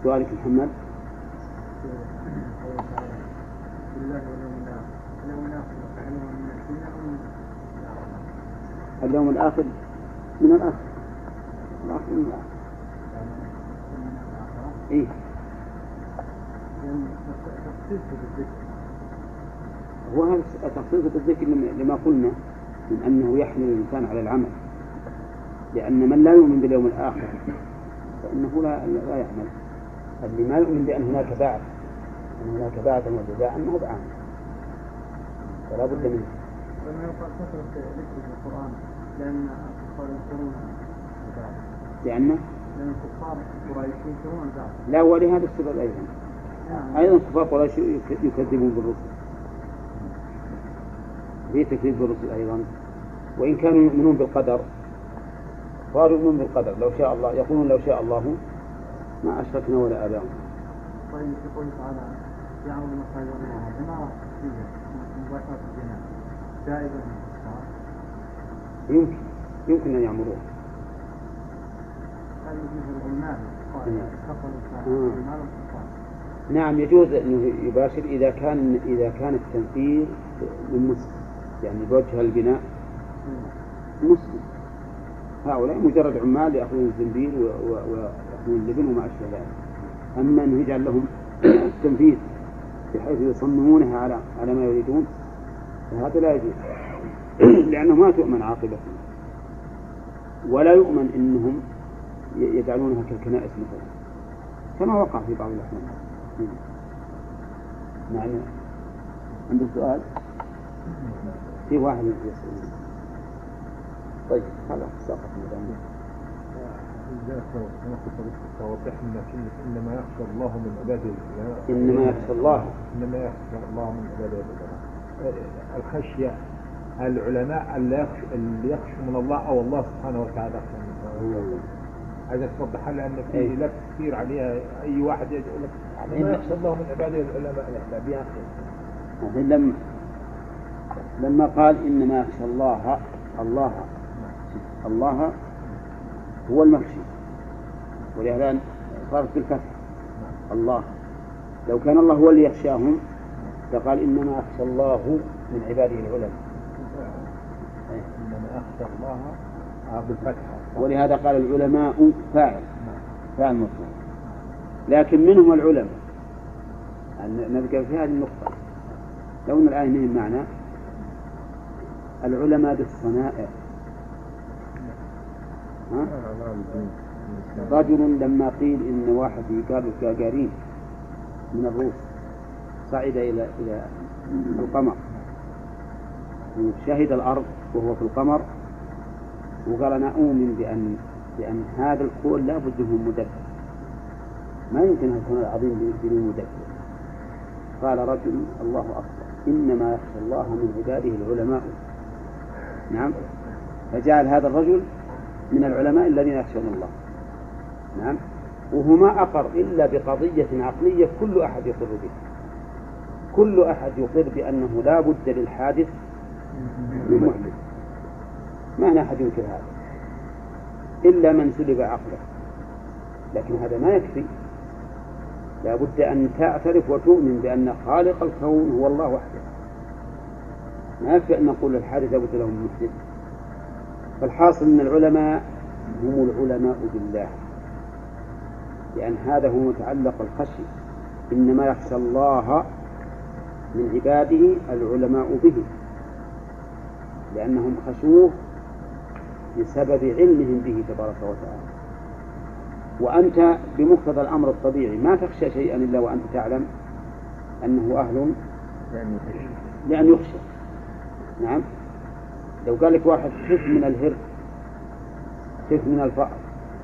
سؤالك محمد. اليوم الآخر من الآخر. الآخر من الآخر. إيه. هو هذا تخصيص بالذكر لما قلنا من أنه يحمل الإنسان على العمل، لأن من لا يؤمن باليوم الآخر فإنه لا يعمل. اللي ما يؤمن بأن هناك بعث، أن هناك بعثا وجزاء أنه بعمل، فلا بد منه. لما يقال كثرة ذكر في القرآن لأن الكفار يذكرون البعث. لأن الكفار قريش يذكرون البعث. لا، ولهذا السبب أيضا كفار قريش يكذبون بالرسل، في تكذيب بالرسل أيضا، وإن كانوا يؤمنون بالقدر قالوا يؤمنون بالقدر لو شاء الله، يقولون لو شاء الله ما أشركنا ولا آباؤنا. طيب يقول تعالى يعمل مساجد الله بما فيه مباشرة الجنة جائزة يمكن أن يعمروها. نعم يجوز أنه يباشر إذا كان التنفيذ من مسلم، يعني بوجه البناء مسلم. هؤلاء مجرد عمال يأخذون الزنبيل ويأخذون اللبن وما أشبه ذلك. أما أنه يجعل لهم التنفيذ بحيث يصممونها على ما يريدون فهذا لا يجوز، لأنه ما تؤمن عاقبته، ولا يؤمن أنهم يجعلونها كالكنائس مثلا كما وقع في بعض الأحيان. نعم. عندك سؤال؟ في واحد يسأل. طيب خلاص سقط مدام. توضح لنا كلمة إنما يخشى الله من عباده العلماء. إنما يخشى الله من عباده العلماء. الخشية العلماء اللي يخشوا من الله أو الله سبحانه وتعالى يخشى من الله. هذا توضح لنا أن فيه لك كثير عليها. أي واحد يقول لك إنما يخشى الله من عباده العلماء لا بيأخذ. لما قال إنما يخشى الله هو المخشي، ولهذا صارت بالفتح الله. لو كان الله هو اللي يخشاهم فقال إنما يخشى الله من عباده العلماء. إنما يخشى الله بالفتح، ولهذا قال العلماء فاعل مطلق، لكن منهم العلماء. نذكر في هذه النقطة لو أن الآية منهم معنى العلماء بالصنائع. رجل لما قيل إن واحد قال الجاجارين من الروس صعد إلى القمر وشهد الأرض وهو في القمر، وقال أنا أؤمن بأن هذا الكون لا بد من مدبر، ما يمكن أن يكون العظيم بدون مدبر. قال رجل الله أكبر إنما يخشى الله من عباده العلماء. نعم، فجعل هذا الرجل من العلماء الذين يخشون الله. نعم، وهو ما أقر إلا بقضية عقلية كل أحد يقر بها، كل أحد يقر بأنه لا بد للحادث من محدث، ما أحد ينكر هذا إلا من سلب عقله. لكن هذا ما يكفي، لا بد أن تعترف وتؤمن بأن خالق الكون هو الله وحده. ما يكفي أن نقول الحادث لا بد له من محدث. فالحاصل أن العلماء هم العلماء بالله، لأن هذا هو متعلق الخشي. إنما يخشى الله من عباده العلماء به، لأنهم خشوه بسبب علمهم به تبارك وتعالى. وأنت بمقتضى الأمر الطبيعي ما تخشى شيئا إلا وأنت تعلم أنه أهل لأن يخشى. نعم، لو قال لك واحد خف من الهر، خف من الفأر،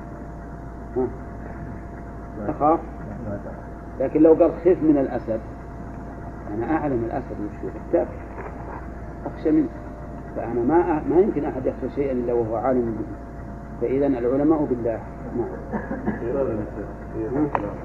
تخاف. لكن لو قال خف من الأسد، أنا أعلم الأسد وشو أخشى منه، فأنا ما يمكن أحد يخشى شيئا إلا وهو عالم به. فإذا العلماء بالله. نعم.